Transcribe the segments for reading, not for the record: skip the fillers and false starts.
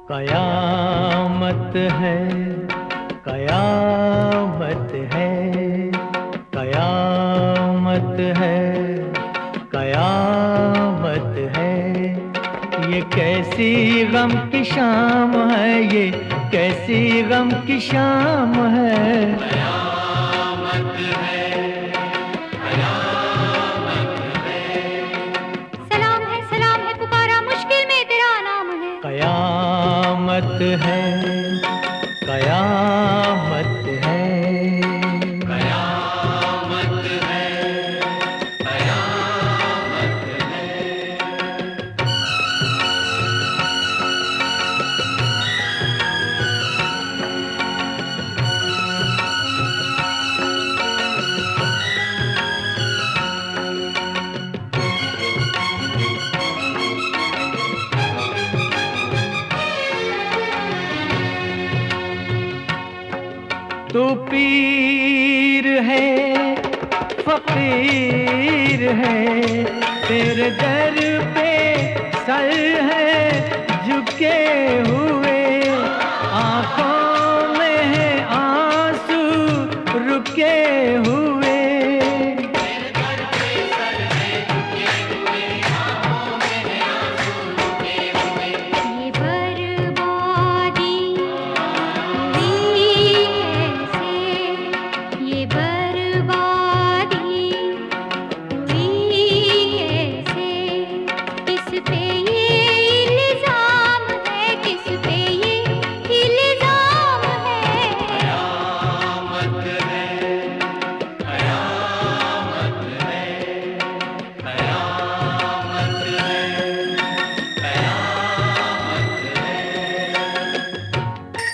कयामत है, कयामत है, कयामत है, कयामत है। ये कैसी गम की शाम है, ये कैसी गम की शाम है। कयामत है, कयामत है। सलाम है पुकारा मुश्किल में तेरा नाम है। कयामत है, कयामत है, कयामत है, कयामत है। तू पीर है, फकीर है, तेरे दर पे सर है झुके हुए, आंखों में है आंसू रुके हुए। ये बर्बादी हुई ऐसे, ये बर्बादी हुई ऐसे। किस पे ये इल्जाम है, किस पे ये इल्जाम है। कयामत है, कयामत है, कयामत है, कयामत है।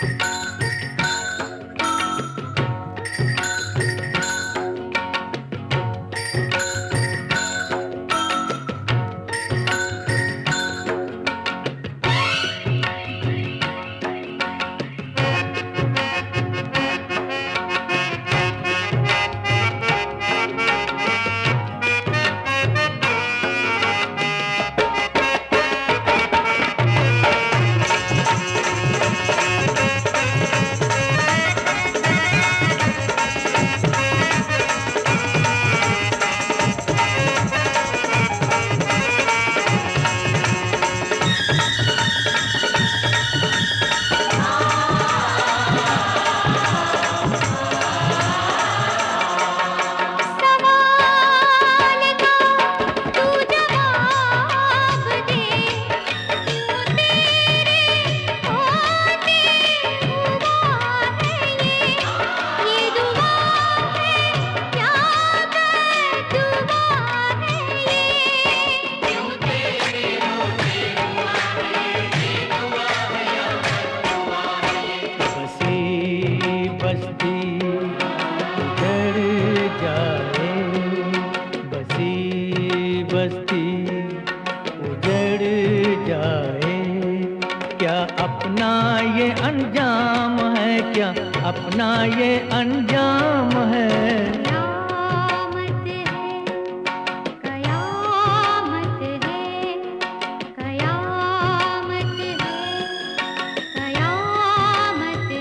सवाल का तू जवाब दे, क्यों तेरे होते हुआ है ये दुआ है, क्या बद्दुआ है ये। क्यों तेरे होते हुआ है ये दुआ है या बद्दुआ है ये। बसी बस्ती उजड़ जाए, बसी बस्ती उजड़ जाए। क्या अपना ये अंजाम है, क्या अपना ये अंजाम है। कयामत है, कयामत है, कयामत है, कयामत है।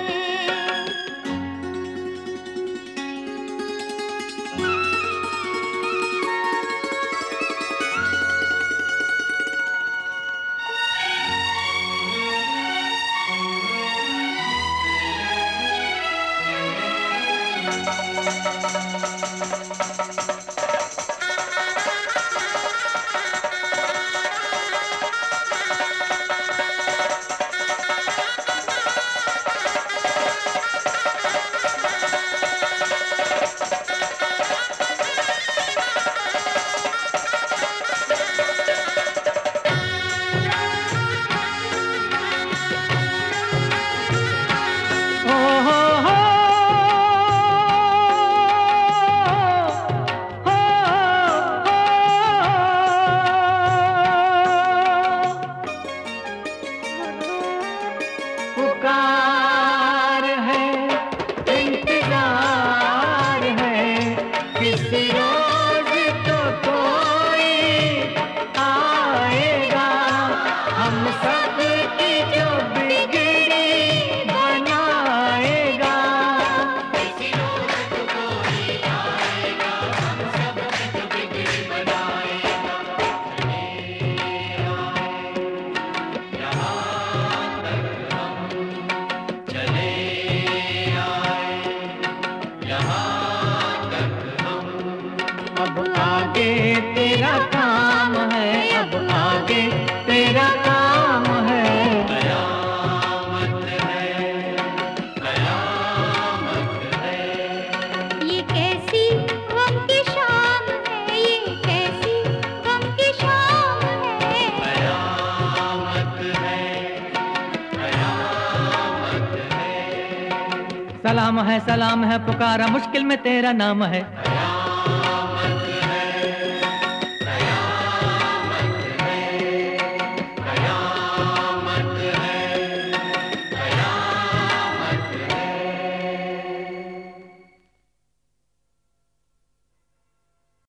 ओ हो हो, हो, पुकार है, इंतजार है, किसी रोज तो कोई आएगा, हम सब की जो सलाम है पुकारा मुश्किल में तेरा नाम है।